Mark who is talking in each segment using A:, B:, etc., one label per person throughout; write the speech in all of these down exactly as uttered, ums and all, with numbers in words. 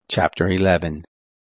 A: Chapter eleven.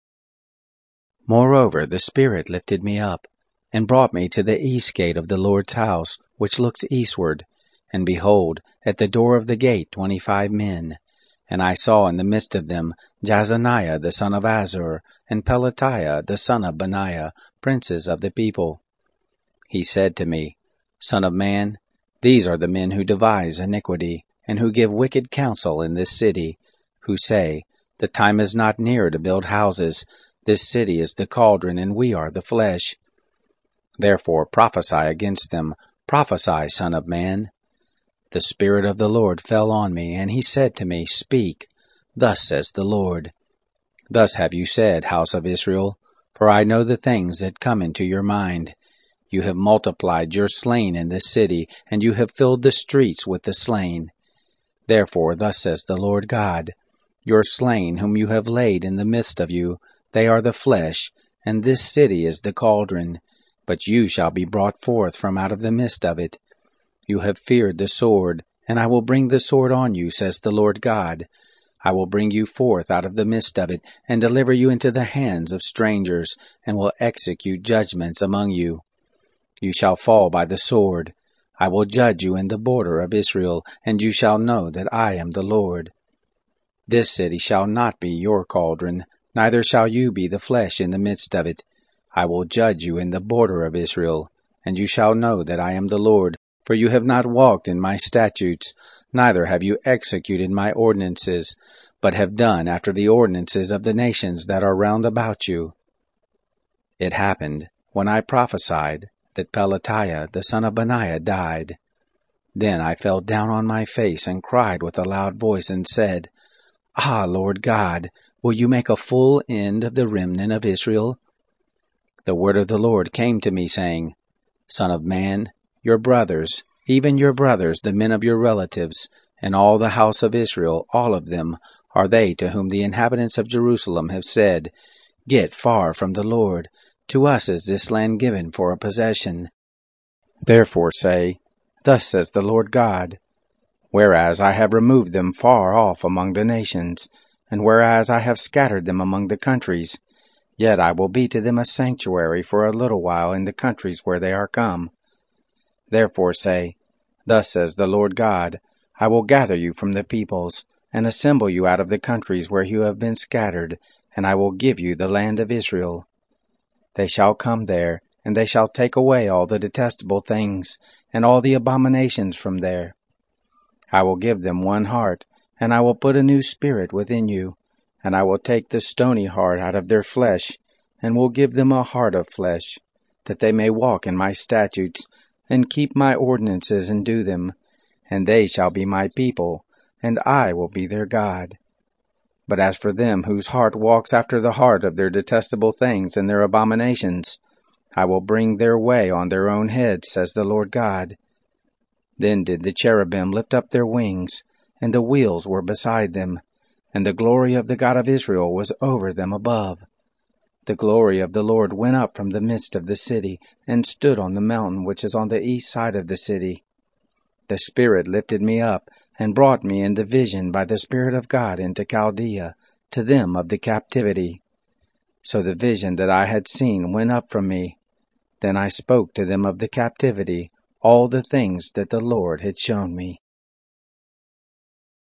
A: Moreover the Spirit lifted me up, and brought me to the east gate of the Lord's house, which looks eastward. And behold, at the door of the gate twenty-five men. And I saw in the midst of them Jazaniah the son of Azur, and Pelatiah the son of Benaiah, princes of the people. He said to me, Son of man, these are the men who devise iniquity, and who give wicked counsel in this city, who say, The time is not near to build houses. This city is the cauldron, and we are the flesh. Therefore prophesy against them. Prophesy, Son of man. The Spirit of the Lord fell on me, and he said to me, Speak. Thus says the Lord. Thus have you said, house of Israel, for I know the things that come into your mind. You have multiplied your slain in this city, and you have filled the streets with the slain. Therefore thus says the Lord God, Your slain whom you have laid in the midst of you, they are the flesh, and this city is the cauldron. But you shall be brought forth from out of the midst of it. You have feared the sword, and I will bring the sword on you, says the Lord God. I will bring you forth out of the midst of it, and deliver you into the hands of strangers, and will execute judgments among you. You shall fall by the sword. I will judge you in the border of Israel, and you shall know that I am the Lord. This city shall not be your cauldron, neither shall you be the flesh in the midst of it. I will judge you in the border of Israel, and you shall know that I am the Lord, for you have not walked in my statutes, neither have you executed my ordinances, but have done after the ordinances of the nations that are round about you. It happened, when I prophesied, that Pelatiah the son of Benaiah died. Then I fell down on my face and cried with a loud voice and said, Ah, Lord God, will you make a full end of the remnant of Israel? The word of the Lord came to me, saying, Son of man, your brothers, even your brothers, the men of your relatives, and all the house of Israel, all of them, are they to whom the inhabitants of Jerusalem have said, Get far from the Lord. To us is this land given for a possession. Therefore say, Thus says the Lord God, Whereas I have removed them far off among the nations, and whereas I have scattered them among the countries, yet I will be to them a sanctuary for a little while in the countries where they are come. Therefore say, Thus says the Lord God, I will gather you from the peoples, and assemble you out of the countries where you have been scattered, and I will give you the land of Israel. They shall come there, and they shall take away all the detestable things, and all the abominations from there. I will give them one heart, and I will put a new spirit within you, and I will take the stony heart out of their flesh, and will give them a heart of flesh, that they may walk in my statutes, and keep my ordinances and do them, and they shall be my people, and I will be their God. But as for them whose heart walks after the heart of their detestable things and their abominations, I will bring their way on their own heads, says the Lord God. Then did the cherubim lift up their wings, and the wheels were beside them, and the glory of the God of Israel was over them above. The glory of the Lord went up from the midst of the city, and stood on the mountain which is on the east side of the city. The Spirit lifted me up, and brought me in the vision by the Spirit of God into Chaldea, to them of the captivity. So the vision that I had seen went up from me. Then I spoke to them of the captivity, all the things that the Lord had shown me.